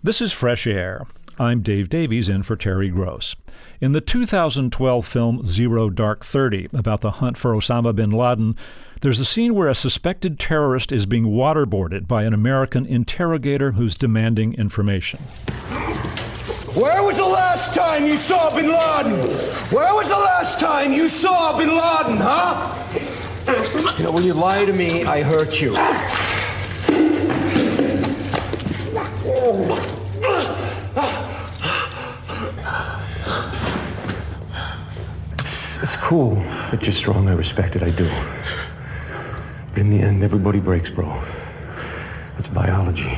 This is Fresh Air. I'm Dave Davies in for Terry Gross. In the 2012 film Zero Dark 30, about the hunt for Osama bin Laden, there's a scene where a suspected terrorist is being waterboarded by an American interrogator who's demanding information. Where was the last time you saw bin Laden? Where was the last time you saw bin Laden, huh? You know, when you lie to me, I hurt you. It's cool that you're strong. I respect it, I do. But in the end, everybody breaks, bro. It's biology.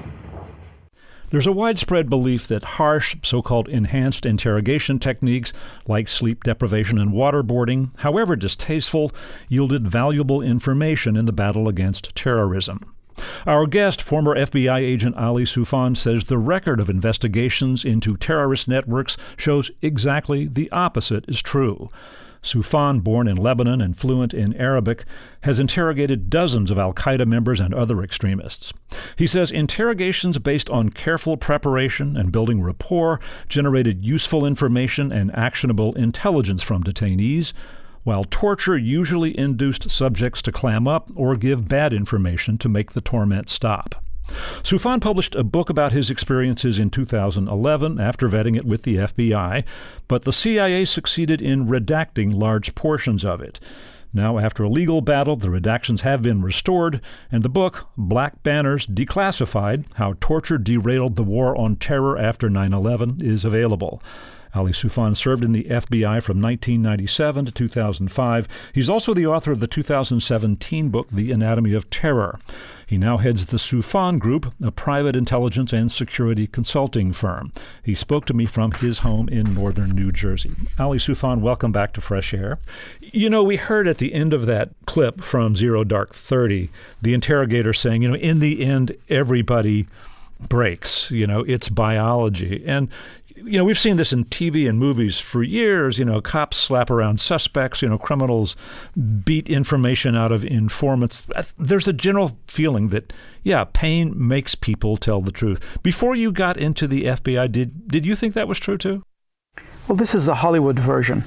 There's a widespread belief that harsh, so-called enhanced interrogation techniques like sleep deprivation and waterboarding, however distasteful, yielded valuable information in the battle against terrorism. Our guest, former FBI agent Ali Soufan, says the record of investigations into terrorist networks shows exactly the opposite is true. Soufan, born in Lebanon and fluent in Arabic, has interrogated dozens of al-Qaeda members and other extremists. He says interrogations based on careful preparation and building rapport generated useful information and actionable intelligence from detainees, while torture usually induced subjects to clam up or give bad information to make the torment stop. Soufan published a book about his experiences in 2011 after vetting it with the FBI, but the CIA succeeded in redacting large portions of it. Now, after a legal battle, the redactions have been restored, and the book, Black Banners Declassified: How Torture Derailed the War on Terror After 9/11, is available. Ali Soufan served in the FBI from 1997 to 2005. He's also the author of the 2017 book, The Anatomy of Terror. He now heads the Soufan Group, a private intelligence and security consulting firm. He spoke to me from his home in northern New Jersey. Ali Soufan, welcome back to Fresh Air. You know, we heard at the end of that clip from Zero Dark 30, the interrogator saying, in the end, everybody breaks. It's biology. And we've seen this in TV and movies for years. Cops slap around suspects. Criminals beat information out of informants. There's a general feeling that, pain makes people tell the truth. Before you got into the FBI, did you think that was true too? Well, this is a Hollywood version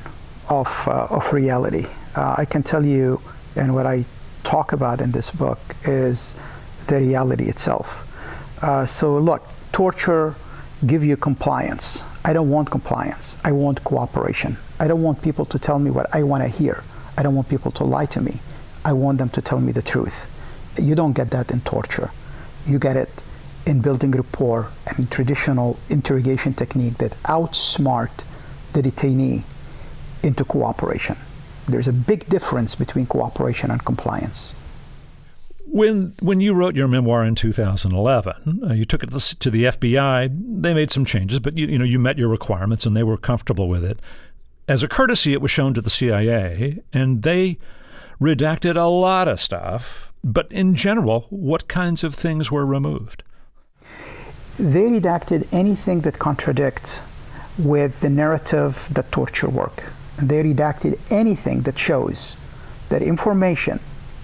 of reality. I can tell you, and what I talk about in this book is the reality itself. So look, torture give you compliance. I don't want compliance. I want cooperation. I don't want people to tell me what I want to hear. I don't want people to lie to me. I want them to tell me the truth. You don't get that in torture. You get it in building rapport and traditional interrogation technique that outsmart the detainee into cooperation. There's a big difference between cooperation and compliance. When you wrote your memoir in 2011, you took it to the FBI. They made some changes, but you met your requirements and they were comfortable with it. As a courtesy, it was shown to the CIA, and they redacted a lot of stuff. But in general, what kinds of things were removed? They redacted anything that contradicts with the narrative that torture work. And they redacted anything that shows that information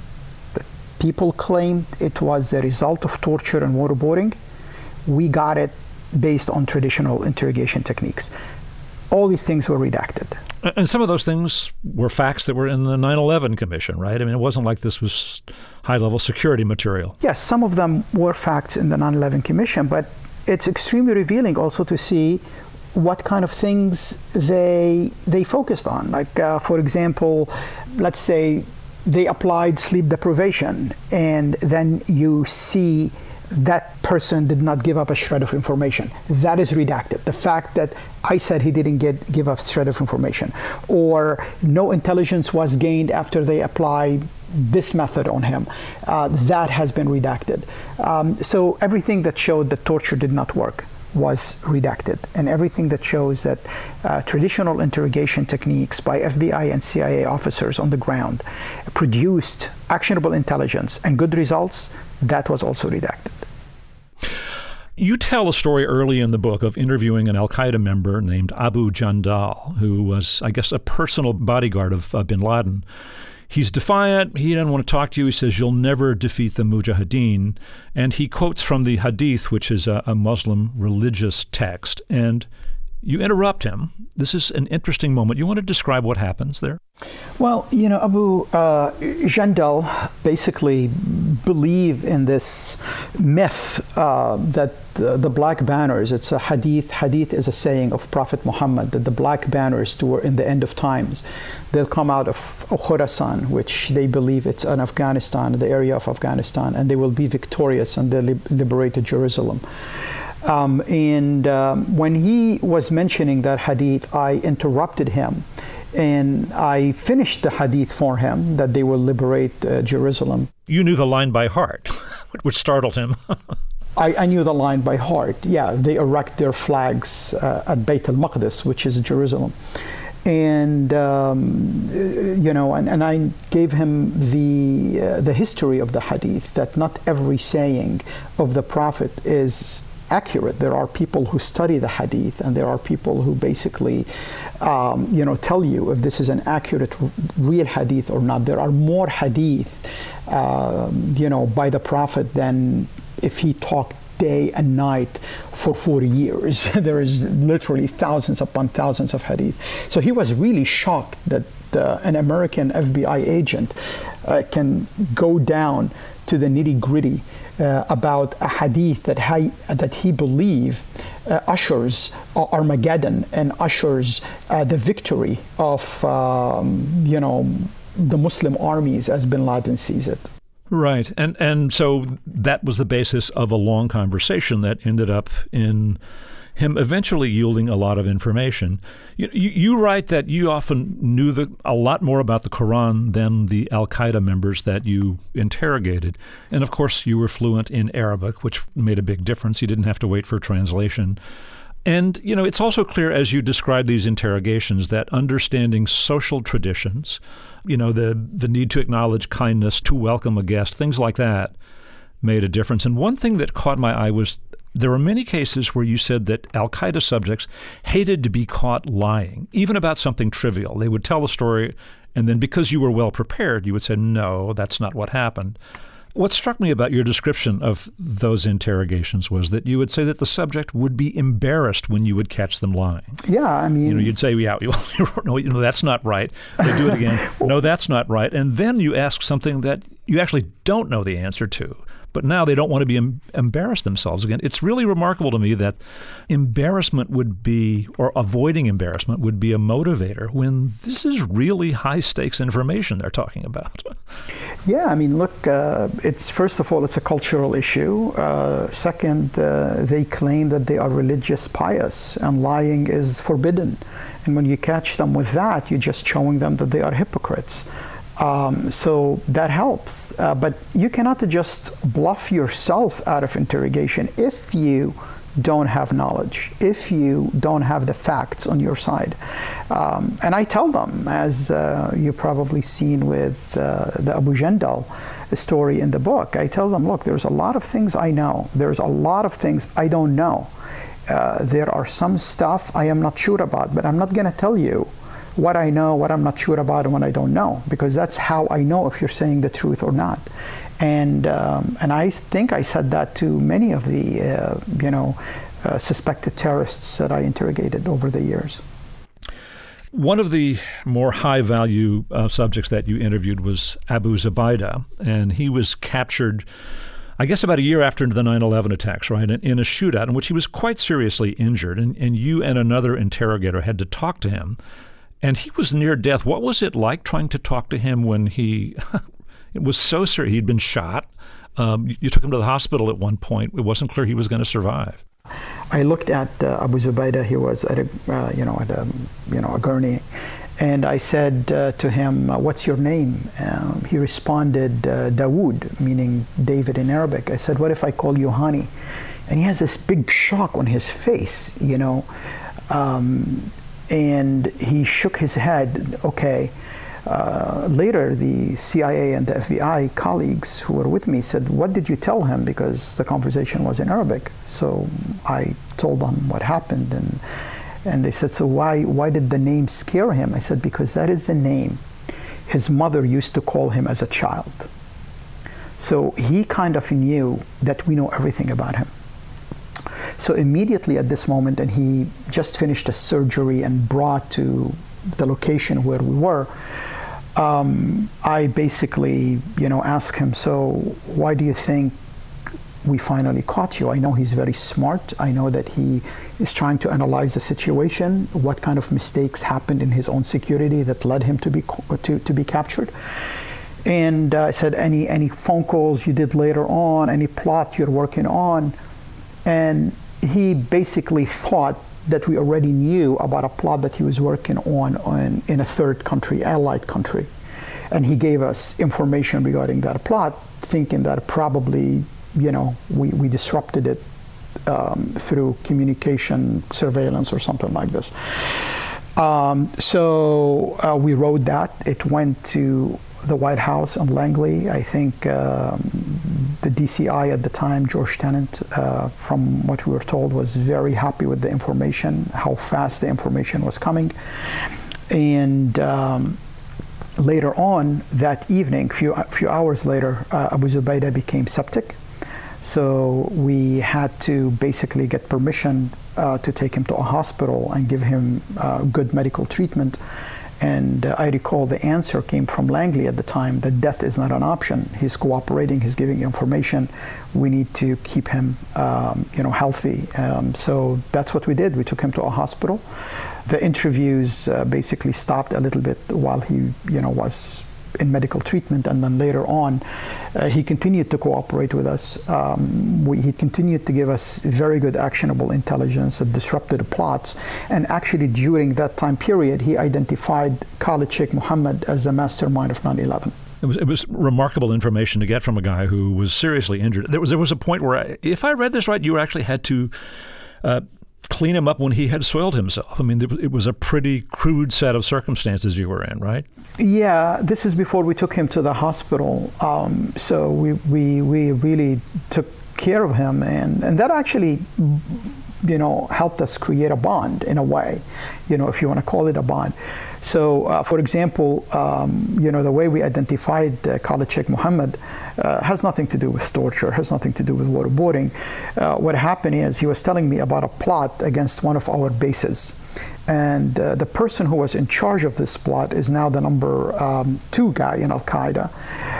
people claimed it was a result of torture and waterboarding. We got it based on traditional interrogation techniques. All these things were redacted. And some of those things were facts that were in the 9/11 Commission, right? I mean, it wasn't like this was high-level security material. Yes, some of them were facts in the 9/11 Commission, but it's extremely revealing also to see what kind of things they focused on. Like, for example, let's say they applied sleep deprivation, and then you see that person did not give up a shred of information. That is redacted. The fact that I said he didn't give up a shred of information, or no intelligence was gained after they applied this method on him, that has been redacted. So everything that showed that torture did not work was redacted, and everything that shows that traditional interrogation techniques by FBI and CIA officers on the ground produced actionable intelligence and good results, that was also redacted. You tell a story early in the book of interviewing an al-Qaeda member named Abu Jandal, who was, I guess, a personal bodyguard of bin Laden. He's defiant. He doesn't want to talk to you. He says, you'll never defeat the Mujahideen. And he quotes from the Hadith, which is a Muslim religious text. And you interrupt him. This is an interesting moment. You want to describe what happens there? Well, Abu Jandal basically believe in this myth that the black banners, it's a hadith. Hadith is a saying of Prophet Muhammad that the black banners in the end of times, they'll come out of Khorasan, which they believe it's in Afghanistan, the area of Afghanistan, and they will be victorious and they liberated Jerusalem. When he was mentioning that hadith, I interrupted him. And I finished the hadith for him that they will liberate Jerusalem. You knew the line by heart, which startled him. I knew the line by heart. Yeah, they erect their flags at Bayt al-Maqdis, which is Jerusalem. And, and I gave him the history of the hadith, that not every saying of the Prophet is accurate. There are people who study the hadith, and there are people who basically, tell you if this is an accurate, real hadith or not. There are more hadith, by the Prophet than if he talked day and night for 40 years. There is literally thousands upon thousands of hadith. So he was really shocked that an American FBI agent can go down to the nitty-gritty about a hadith that he believed ushers Armageddon and ushers the victory of the Muslim armies as bin Laden sees it. Right. And so that was the basis of a long conversation that ended up in him eventually yielding a lot of information. You write that you often knew a lot more about the Quran than the Al-Qaeda members that you interrogated. And of course, you were fluent in Arabic, which made a big difference. You didn't have to wait for translation. And, it's also clear as you describe these interrogations that understanding social traditions, the need to acknowledge kindness, to welcome a guest, things like that made a difference. And one thing that caught my eye was there were many cases where you said that Al-Qaeda subjects hated to be caught lying, even about something trivial. They would tell a story, and then because you were well prepared, you would say, no, that's not what happened. What struck me about your description of those interrogations was that you would say that the subject would be embarrassed when you would catch them lying. Yeah, I mean... you'd say, no, that's not right. They do it again. No, that's not right. And then you ask something that you actually don't know the answer to. But now they don't want to be embarrass themselves again. It's really remarkable to me that embarrassment would be, or avoiding embarrassment would be a motivator when this is really high stakes information they're talking about. Yeah, I mean, look, it's first of all, it's a cultural issue. Second, they claim that they are religious pious and lying is forbidden. And when you catch them with that, you're just showing them that they are hypocrites. So that helps. But you cannot just bluff yourself out of interrogation if you don't have knowledge, if you don't have the facts on your side. And I tell them, as you've probably seen with the Abu Jandal story in the book, I tell them, look, there's a lot of things I know. There's a lot of things I don't know. There are some stuff I am not sure about, but I'm not going to tell you what I know, what I'm not sure about, and what I don't know, because that's how I know if you're saying the truth or not. And I think I said that to many of the suspected terrorists that I interrogated over the years. One of the more high-value subjects that you interviewed was Abu Zubaydah, and he was captured, I guess, about a year after the 9/11 attacks, right, in a shootout in which he was quite seriously injured, and you and another interrogator had to talk to him. And he was near death. What was it like trying to talk to him when it was so serious? He'd been shot. You took him to the hospital at one point. It wasn't clear he was going to survive. I looked at Abu Zubaydah. He was at a gurney, and I said to him, "What's your name?" He responded, "Dawood," meaning David in Arabic. I said, "What if I call you Hani?" And he has this big shock on his face, and he shook his head. Okay. Later, the CIA and the FBI colleagues who were with me said, "What did you tell him?" Because the conversation was in Arabic. So I told them what happened, and they said, "So why did the name scare him?" I said, "Because that is the name his mother used to call him as a child. So he kind of knew that we know everything about him. So immediately at this moment, and he just finished a surgery and brought to the location where we were, I basically, asked him, so why do you think we finally caught you? I know he's very smart. I know that he is trying to analyze the situation, what kind of mistakes happened in his own security that led him to be captured. And I said, any phone calls you did later on, any plot you're working on? And he basically thought that we already knew about a plot that he was working on in a third country, allied country. And he gave us information regarding that plot, thinking that probably, we disrupted it through communication surveillance or something like this. So we wrote that. It went to the White House on Langley. I think the DCI at the time, George Tenet, from what we were told, was very happy with the information, how fast the information was coming. And later on that evening, few hours later, Abu Zubaydah became septic. So we had to basically get permission to take him to a hospital and give him good medical treatment. And I recall the answer came from Langley at the time that death is not an option. He's cooperating, he's giving information. We need to keep him, healthy. So that's what we did. We took him to a hospital. The interviews basically stopped a little bit while he, was in medical treatment, and then later on, he continued to cooperate with us. He continued to give us very good actionable intelligence that disrupted the plots. And actually, during that time period, he identified Khalid Sheikh Mohammed as the mastermind of 9/11. It was remarkable information to get from a guy who was seriously injured. There was a point where, if I read this right, you actually had to clean him up when he had soiled himself. I mean, it was a pretty crude set of circumstances you were in, right? Yeah, this is before we took him to the hospital. So we really took care of him, and that actually, helped us create a bond in a way, if you want to call it a bond. So, for example, the way we identified Khalid Sheikh Mohammed has nothing to do with torture, has nothing to do with waterboarding. What happened is he was telling me about a plot against one of our bases. And the person who was in charge of this plot is now the number 2 guy in Al-Qaeda.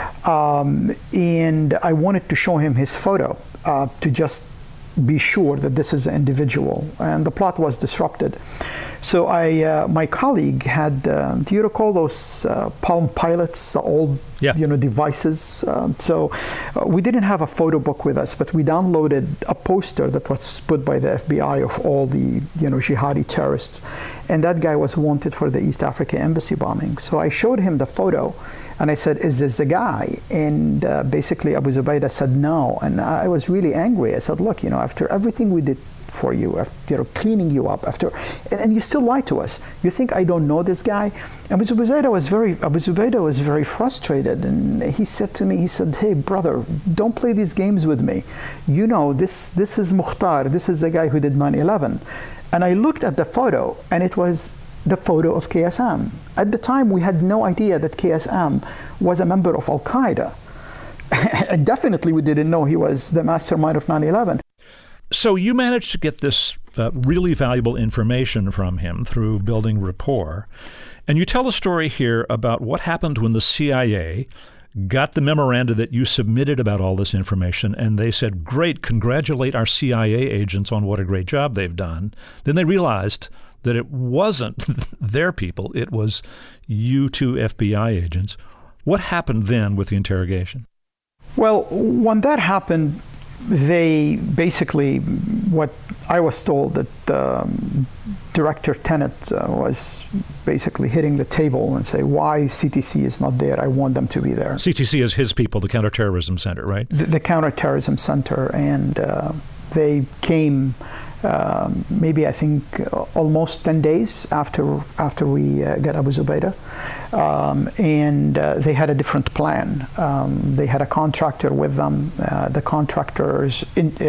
And I wanted to show him his photo to just be sure that this is an individual. And the plot was disrupted. So my colleague had, do you recall those Palm Pilots, the old devices? So we didn't have a photo book with us, but we downloaded a poster that was put by the FBI of all the jihadi terrorists. And that guy was wanted for the East Africa Embassy bombing. So I showed him the photo, and I said, is this the guy? And basically Abu Zubaydah said no. And I was really angry. I said, look, after everything we did for you, after cleaning you up, and you still lie to us. You think I don't know this guy? Abu Zubaydah was very frustrated, and he said to me, hey brother, don't play these games with me. This is Mukhtar, this is the guy who did 9/11. And I looked at the photo, and it was the photo of KSM. At the time, we had no idea that KSM was a member of Al-Qaeda. And definitely we didn't know he was the mastermind of 9/11. So you managed to get this really valuable information from him through building rapport. And you tell a story here about what happened when the CIA got the memoranda that you submitted about all this information, and they said, great, congratulate our CIA agents on what a great job they've done. Then they realized that it wasn't their people, it was you two FBI agents. What happened then with the interrogation? Well, when that happened, they basically, what I was told, that Director Tenet was basically hitting the table and say, why CTC is not there? I want them to be there. CTC is his people, the Counterterrorism Center, right? The Counterterrorism Center, and they came maybe I think almost 10 days after we got Abu Zubaydah. And they had a different plan. They had a contractor with them. The contractor's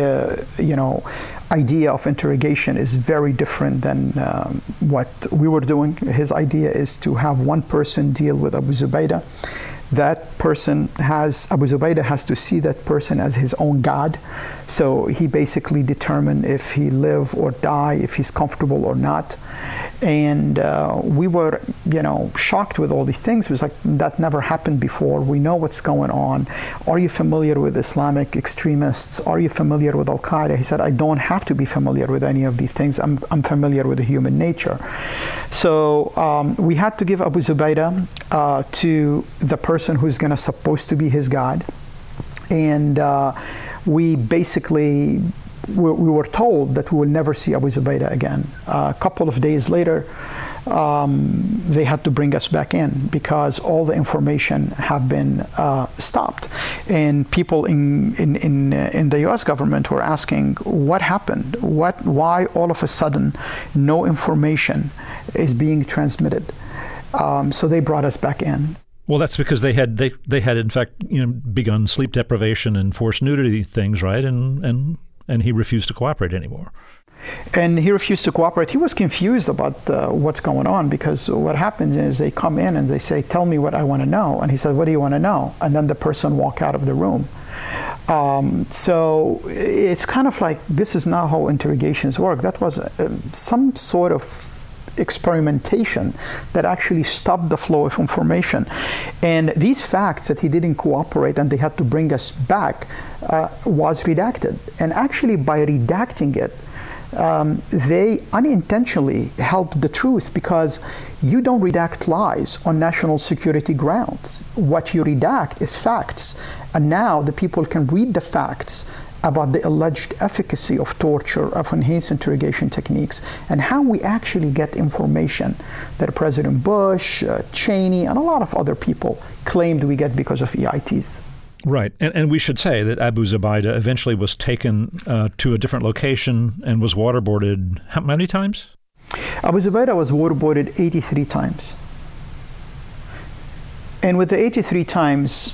idea of interrogation is very different than what we were doing. His idea is to have one person deal with Abu Zubaydah. That person Abu Zubaydah has to see that person as his own God. So he basically determined if he live or die, if he's comfortable or not. And we were, shocked with all these things. It was like, that never happened before. We know what's going on. Are you familiar with Islamic extremists? Are you familiar with Al-Qaeda? He said, I don't have to be familiar with any of these things. I'm familiar with the human nature. So we had to give Abu Zubaydah to the person who's supposed to be his God. And we basically... we were told that we will never see Abu Zubaydah again. A couple of days later, they had to bring us back in because all the information have been stopped. And people in the U.S. government were asking, what happened? Why all of a sudden no information is being transmitted? So they brought us back in. Well, that's because they had in fact begun sleep deprivation and forced nudity things, right? And he refused to cooperate anymore. And he refused to cooperate. He was confused about what's going on, because what happens is they come in and they say, tell me what I want to know. And he said, what do you want to know? And then the person walk out of the room. So it's kind of like, this is not how interrogations work. That was some sort of experimentation that actually stopped the flow of information. And these facts that he didn't cooperate and they had to bring us back was redacted. And actually by redacting it, they unintentionally helped the truth, because you don't redact lies on national security grounds. What you redact is facts. And now the people can read the facts about the alleged efficacy of torture, of enhanced interrogation techniques, and how we actually get information that President Bush, Cheney, and a lot of other people claimed we get because of EITs. Right. And we should say that Abu Zubaydah eventually was taken to a different location and was waterboarded how many times? Abu Zubaydah was waterboarded 83 times. And with the 83 times,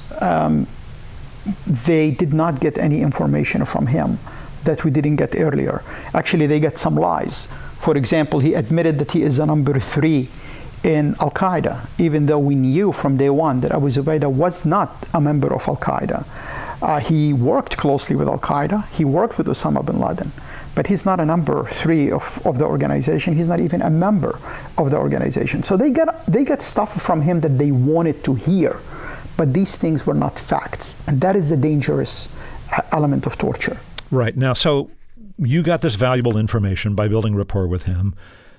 they did not get any information from him that we didn't get earlier. Actually, they get some lies. For example, he admitted that he is a number 3 in Al-Qaeda, even though we knew from day one that Abu Zubaydah was not a member of Al-Qaeda. He worked closely with Al-Qaeda. He worked with Osama bin Laden. But he's not a number 3 of the organization. He's not even a member of the organization. So they get stuff from him that they wanted to hear. But these things were not facts. And that is the dangerous element of torture. Right. Now, so you got this valuable information by building rapport with him.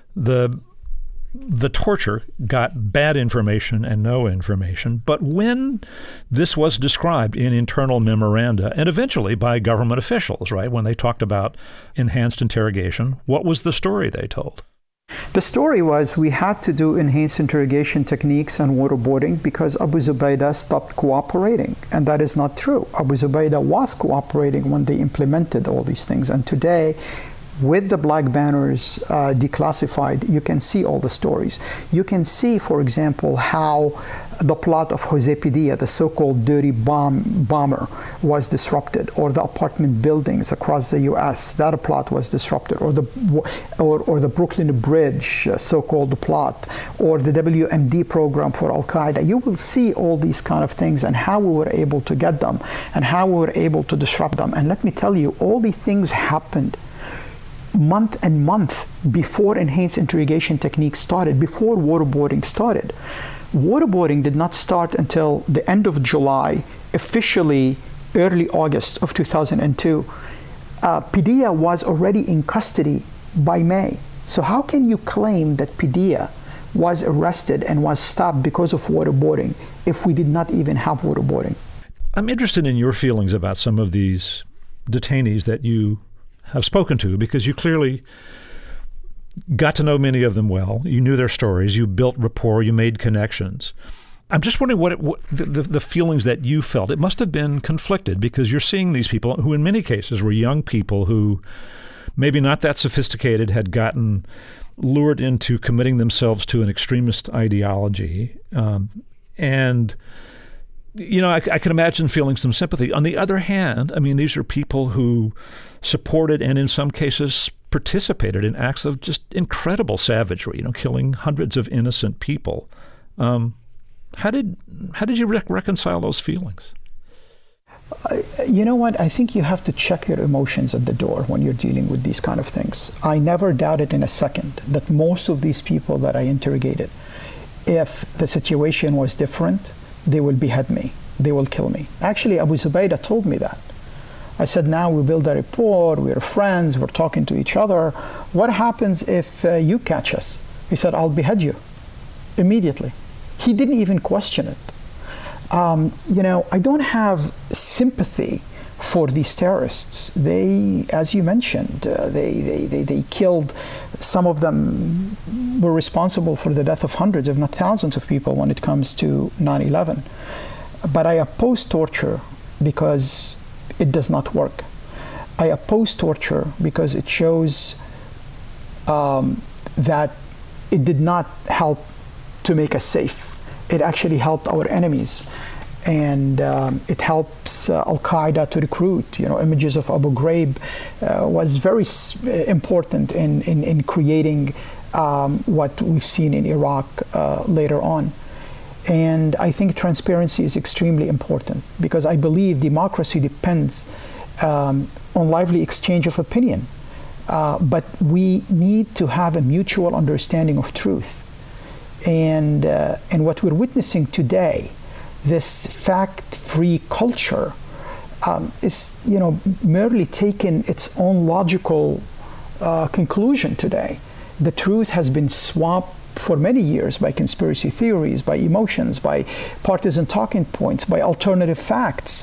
The torture got bad information and no information. But when this was described in internal memoranda and eventually by government officials, right, when they talked about enhanced interrogation, what was the story they told? The story was we had to do enhanced interrogation techniques and waterboarding because Abu Zubaydah stopped cooperating. And that is not true. Abu Zubaydah was cooperating when they implemented all these things. And today, with the black banners declassified, you can see all the stories. You can see, for example, how the plot of Jose Padilla, the so-called dirty bomber, was disrupted, or the apartment buildings across the U.S., that plot was disrupted, or the Brooklyn Bridge so-called plot, or the WMD program for Al-Qaeda. You will see all these kind of things and how we were able to get them and how we were able to disrupt them. And let me tell you, all these things happened month and month before enhanced interrogation techniques started, before waterboarding started. Waterboarding did not start until the end of July, officially early August of 2002. Padilla was already in custody by May. So how can you claim that Padilla was arrested and was stopped because of waterboarding if we did not even have waterboarding? I'm interested in your feelings about some of these detainees that you have spoken to, because you clearly got to know many of them well. You knew their stories. You built rapport. You made connections. I'm just wondering what the feelings that you felt. It must have been conflicted, because you're seeing these people who in many cases were young people who maybe not that sophisticated, had gotten lured into committing themselves to an extremist ideology. And, you know, I can imagine feeling some sympathy. On the other hand, I mean, these are people who supported and in some cases participated in acts of just incredible savagery, you know, killing hundreds of innocent people. How did you reconcile those feelings? You know what? I think you have to check your emotions at the door when you're dealing with these kind of things. I never doubted in a second that most of these people that I interrogated, if the situation was different, they will behead me. They will kill me. Actually, Abu Zubaydah told me that. I said, now we build a rapport, we're friends, we're talking to each other. What happens if you catch us? He said, I'll behead you immediately. He didn't even question it. You know, I don't have sympathy for these terrorists. They, as you mentioned, they killed, some of them were responsible for the death of hundreds, if not thousands of people when it comes to 9/11. But I oppose torture because it does not work. I oppose torture because it shows that it did not help to make us safe. It actually helped our enemies, and it helps Al-Qaeda to recruit. You know, images of Abu Ghraib was very important in creating what we've seen in Iraq later on. And I think transparency is extremely important because I believe democracy depends on lively exchange of opinion. But we need to have a mutual understanding of truth. And what we're witnessing today, this fact-free culture, is, you know, merely taking its own logical conclusion today. The truth has been swamped for many years by conspiracy theories, by emotions, by partisan talking points, by alternative facts.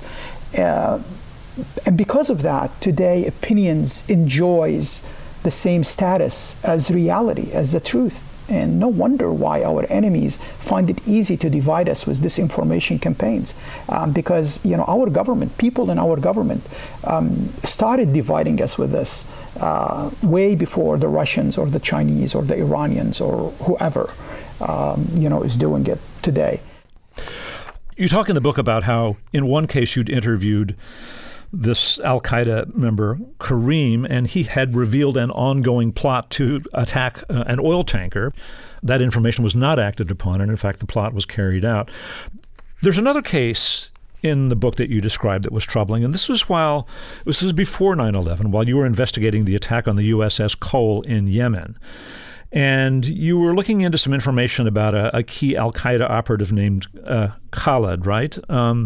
And because of that, today opinions enjoys the same status as reality, as the truth. And no wonder why our enemies find it easy to divide us with disinformation campaigns, because, you know, our government, people in our government, started dividing us with this way before the Russians or the Chinese or the Iranians or whoever, you know, is doing it today. You talk in the book about how, in one case, you'd interviewed this Al-Qaeda member, Kareem, and he had revealed an ongoing plot to attack an oil tanker. That information was not acted upon, and in fact, the plot was carried out. There's another case in the book that you described that was troubling, and this was before 9/11, while you were investigating the attack on the USS Cole in Yemen. And you were looking into some information about a key Al-Qaeda operative named Khalid, right?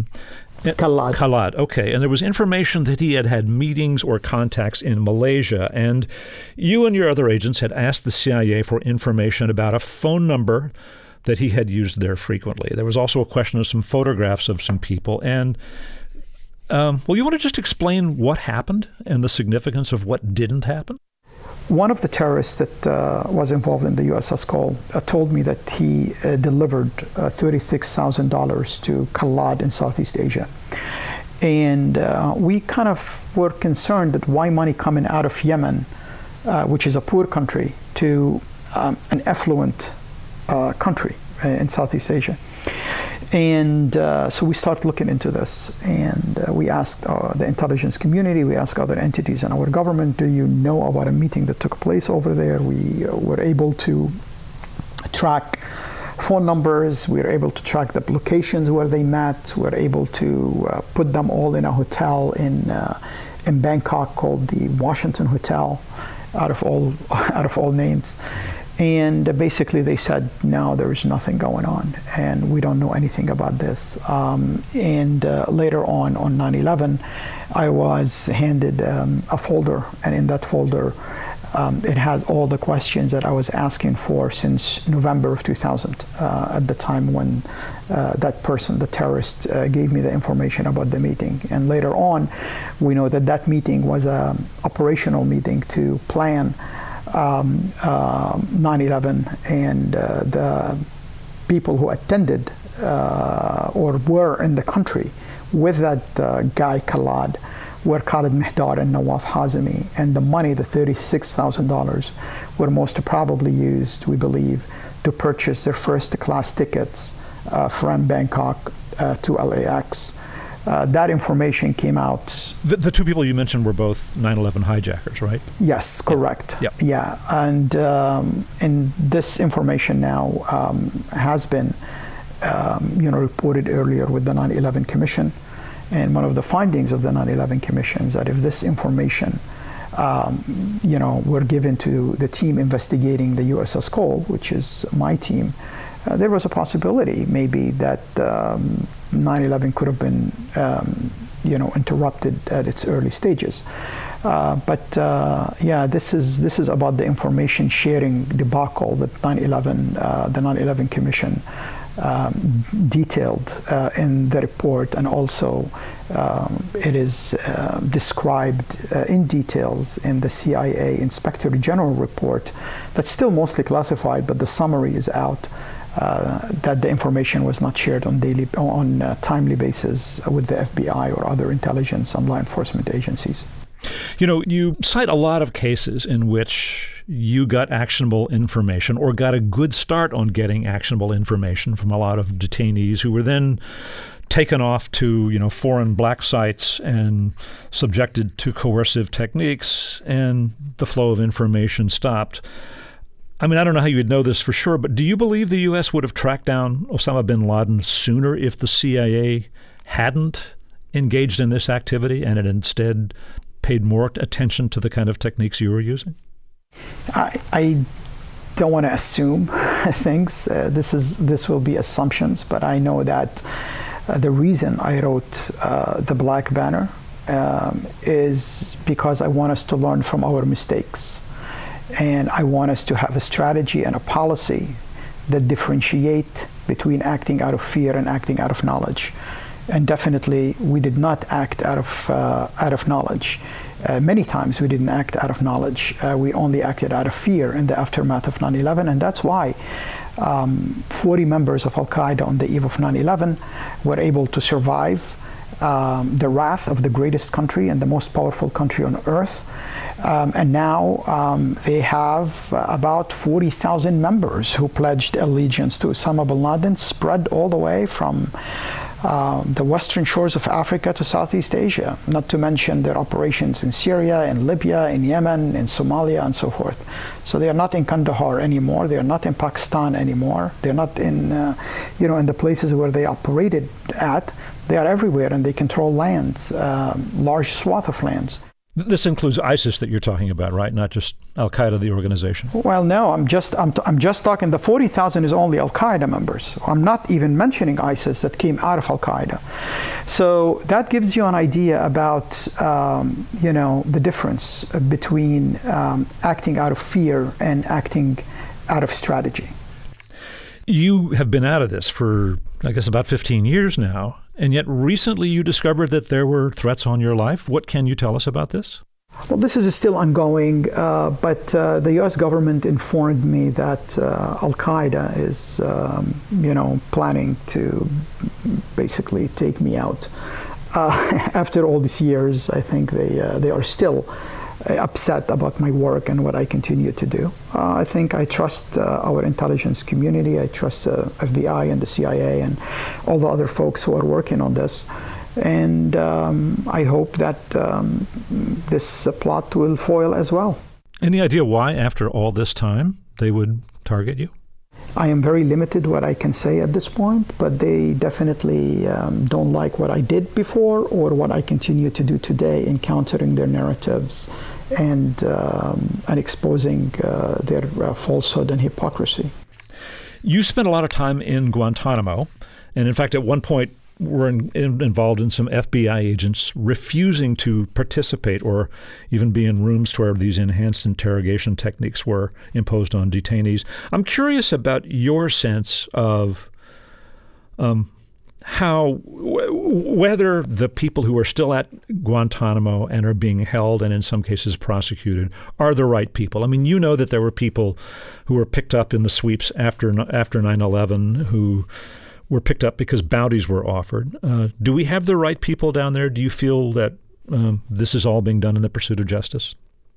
Khalid, okay. And there was information that he had had meetings or contacts in Malaysia, and you and your other agents had asked the CIA for information about a phone number that he had used there frequently. There was also a question of some photographs of some people. And, well, you want to just explain what happened and the significance of what didn't happen? One of the terrorists that was involved in the USS Cole told me that he delivered $36,000 to Khalid in Southeast Asia. And we kind of were concerned that why money coming out of Yemen, which is a poor country, to an affluent country in Southeast Asia. And so we started looking into this, and we asked the intelligence community, we asked other entities in our government, do you know about a meeting that took place over there? We were able to track phone numbers, we were able to track the locations where they met, we were able to put them all in a hotel in Bangkok called the Washington Hotel, out of all names. And basically they said, no, there's nothing going on, and we don't know anything about this. And later on 9/11, I was handed a folder, and in that folder, it had all the questions that I was asking for since November of 2000, at the time when that person, the terrorist, gave me the information about the meeting. And later on, we know that meeting was an operational meeting to plan 9/11, and the people who attended or were in the country with that guy Khalid were Khalid Mihdar and Nawaf Hazmi. And the money, the $36,000, were most probably used, we believe, to purchase their first-class tickets from Bangkok to LAX. That information came out. The two people you mentioned were both 9/11 hijackers, right? Yes, correct. Yep. Yeah, and this information now has been reported earlier with the 9/11 Commission. And one of the findings of the 9/11 Commission is that if this information were given to the team investigating the USS Cole, which is my team, there was a possibility maybe that 9/11 could have been, interrupted at its early stages. This is about the information sharing debacle that the 9/11 Commission detailed in the report, and also it is described in details in the CIA Inspector General report that's still mostly classified, but the summary is out. That the information was not shared on timely basis with the FBI or other intelligence and law enforcement agencies. You cite a lot of cases in which you got actionable information or got a good start on getting actionable information from a lot of detainees who were then taken off to, foreign black sites and subjected to coercive techniques, and the flow of information stopped. I mean, I don't know how you would know this for sure, but do you believe the U.S. would have tracked down Osama bin Laden sooner if the CIA hadn't engaged in this activity and it instead paid more attention to the kind of techniques you were using? I don't want to assume things. This will be assumptions, but I know that the reason I wrote The Black Banner is because I want us to learn from our mistakes. And I want us to have a strategy and a policy that differentiate between acting out of fear and acting out of knowledge. And definitely, we did not act out of knowledge. Many times we didn't act out of knowledge. We only acted out of fear in the aftermath of 9/11, and that's why 40 members of Al-Qaeda on the eve of 9/11 were able to survive the wrath of the greatest country and the most powerful country on earth. And now they have about 40,000 members who pledged allegiance to Osama bin Laden, spread all the way from the western shores of Africa to Southeast Asia, not to mention their operations in Syria, in Libya, in Yemen, in Somalia, and so forth. So they are not in Kandahar anymore. They are not in Pakistan anymore. They're not in, in the places where they operated at. They are everywhere, and they control lands, large swath of lands. This includes ISIS that you're talking about, right? Not just Al-Qaeda, the organization. Well, no, I'm just talking. The 40,000 is only Al-Qaeda members. I'm not even mentioning ISIS that came out of Al-Qaeda. So that gives you an idea about, the difference between acting out of fear and acting out of strategy. You have been out of this for, I guess, about 15 years now. And yet recently you discovered that there were threats on your life. What can you tell us about this? Well, this is still ongoing, but the U.S. government informed me that Al-Qaeda is, planning to basically take me out. After all these years, I think they are still upset about my work and what I continue to do. I think I trust our intelligence community. I trust FBI and the CIA and all the other folks who are working on this. And I hope that this plot will foil as well. Any idea why, after all this time, they would target you? I am very limited what I can say at this point, but they definitely don't like what I did before or what I continue to do today in countering their narratives and exposing their falsehood and hypocrisy. You spent a lot of time in Guantanamo, and in fact, at one point, were involved in some FBI agents refusing to participate or even be in rooms where these enhanced interrogation techniques were imposed on detainees. I'm curious about your sense of whether the people who are still at Guantanamo and are being held and in some cases prosecuted are the right people. I mean, you know that there were people who were picked up in the sweeps after 9/11 who were picked up because bounties were offered. Do we have the right people down there? Do you feel that this is all being done in the pursuit of justice?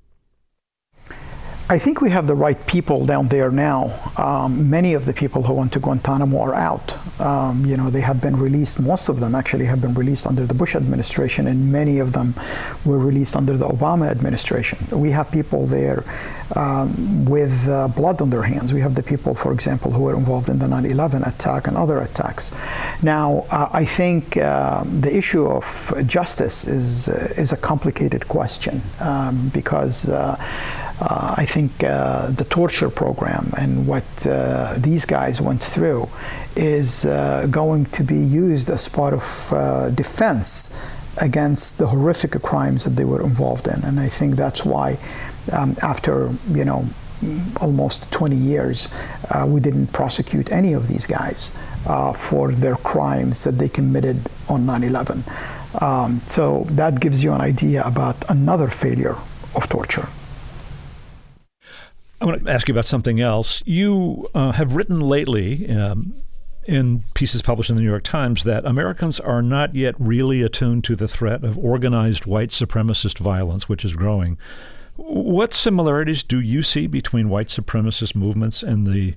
I think we have the right people down there now. Many of the people who went to Guantanamo are out. They have been released. Most of them actually have been released under the Bush administration, and many of them were released under the Obama administration. We have people there with blood on their hands. We have the people, for example, who were involved in the 9/11 attack and other attacks. Now, I think the issue of justice is a complicated question because I think the torture program and what these guys went through is going to be used as part of defense against the horrific crimes that they were involved in. And I think that's why after, almost 20 years, we didn't prosecute any of these guys for their crimes that they committed on 9/11. So that gives you an idea about another failure of torture. I want to ask you about something else. You have written lately in pieces published in the New York Times that Americans are not yet really attuned to the threat of organized white supremacist violence, which is growing. What similarities do you see between white supremacist movements and the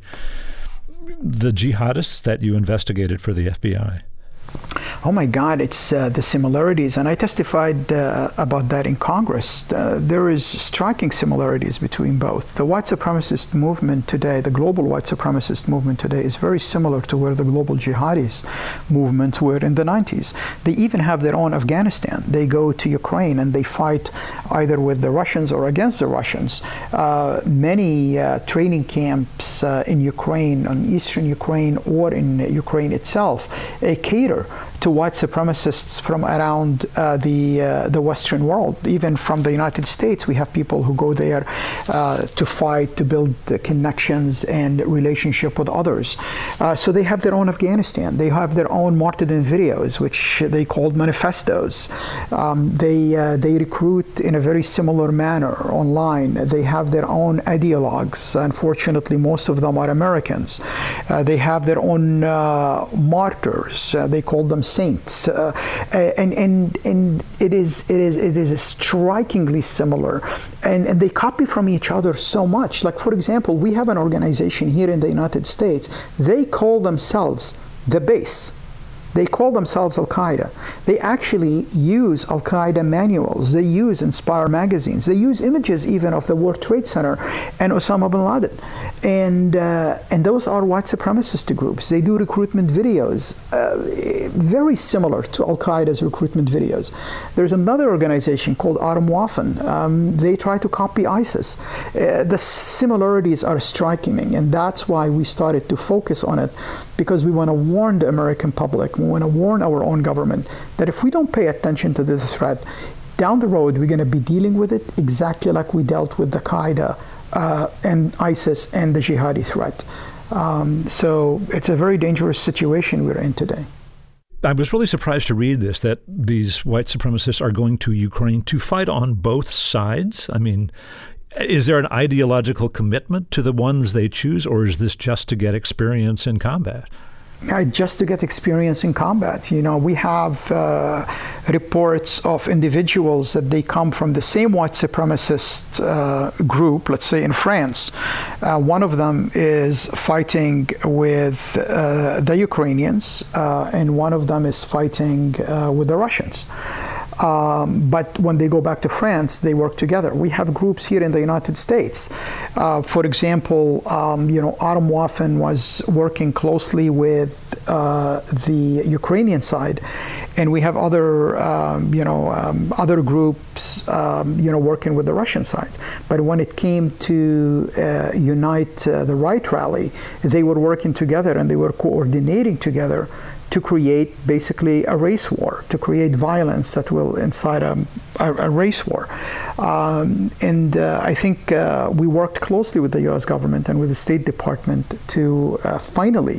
jihadists that you investigated for the FBI? Oh my God, it's the similarities, and I testified about that in Congress. There is striking similarities between both. The white supremacist movement today, the global white supremacist movement today, is very similar to where the global jihadist movements were in the 90s. They even have their own Afghanistan. They go to Ukraine and they fight either with the Russians or against the Russians. Many training camps in Ukraine, on eastern Ukraine or in Ukraine itself, cater to white supremacists from around the Western world. Even from the United States, we have people who go there to fight, to build connections and relationship with others. So they have their own Afghanistan. They have their own martyrdom videos, which they called manifestos. They recruit in a very similar manner online. They have their own ideologues. Unfortunately, most of them are Americans. They have their own martyrs. They call them saints, and it is strikingly similar, and they copy from each other so much. Like, for example, we have an organization here in the United States. They call themselves the Base. They call themselves Al-Qaeda. They actually use Al-Qaeda manuals. They use Inspire magazines. They use images even of the World Trade Center and Osama bin Laden. And those are white supremacist groups. They do recruitment videos, very similar to Al-Qaeda's recruitment videos. There's another organization called Atom Waffen. They try to copy ISIS. The similarities are striking, and that's why we started to focus on it, because we want to warn the American public, we want to warn our own government that if we don't pay attention to this threat, down the road we're going to be dealing with it exactly like we dealt with the Qaeda and ISIS and the jihadi threat. So it's a very dangerous situation we're in today. I was really surprised to read this, that these white supremacists are going to Ukraine to fight on both sides. I mean, is there an ideological commitment to the ones they choose, or is this just to get experience in combat? Just to get experience in combat. You know, we have reports of individuals that they come from the same white supremacist group, let's say in France. One of them is fighting with the Ukrainians, and one of them is fighting with the Russians. But when they go back to France, they work together. We have groups here in the United States. For example, Atom Waffen was working closely with the Ukrainian side, and we have other, other groups, working with the Russian side. But when it came to unite the right rally, they were working together and they were coordinating together to create basically a race war, to create violence that will incite a race war. I think we worked closely with the U.S. government and with the State Department to finally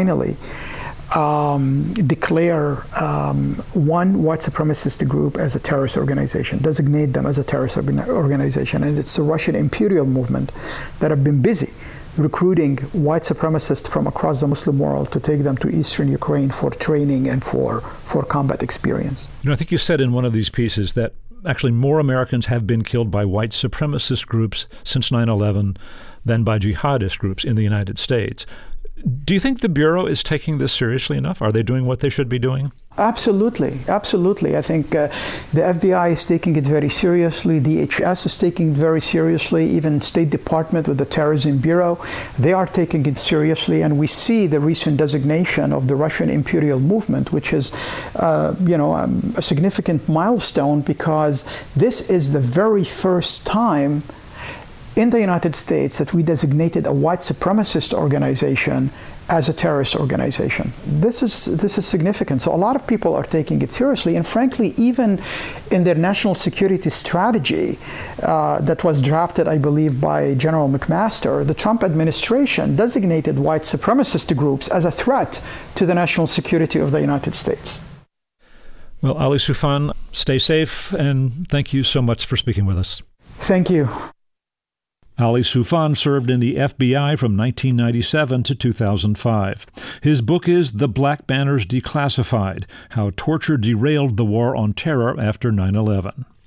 declare one white supremacist group as a terrorist organization, designate them as a terrorist organization. And it's the Russian imperial movement that have been busy recruiting white supremacists from across the Muslim world to take them to eastern Ukraine for training and for combat experience. I think you said in one of these pieces that actually more Americans have been killed by white supremacist groups since 9/11 than by jihadist groups in the United States. Do you think the Bureau is taking this seriously enough? Are they doing what they should be doing? Absolutely. Absolutely. I think the FBI is taking it very seriously. DHS is taking it very seriously. Even State Department with the Terrorism Bureau, they are taking it seriously. And we see the recent designation of the Russian Imperial Movement, which is, a significant milestone, because this is the very first time in the United States that we designated a white supremacist organization as a terrorist organization. This is significant. So a lot of people are taking it seriously, and frankly, even in their national security strategy that was drafted, I believe, by General McMaster, the Trump administration designated white supremacist groups as a threat to the national security of the United States. Well, Ali Soufan, stay safe, and thank you so much for speaking with us. Thank you. Ali Soufan served in the FBI from 1997 to 2005. His book is The Black Banners Declassified: How Torture Derailed the War on Terror After 9/11.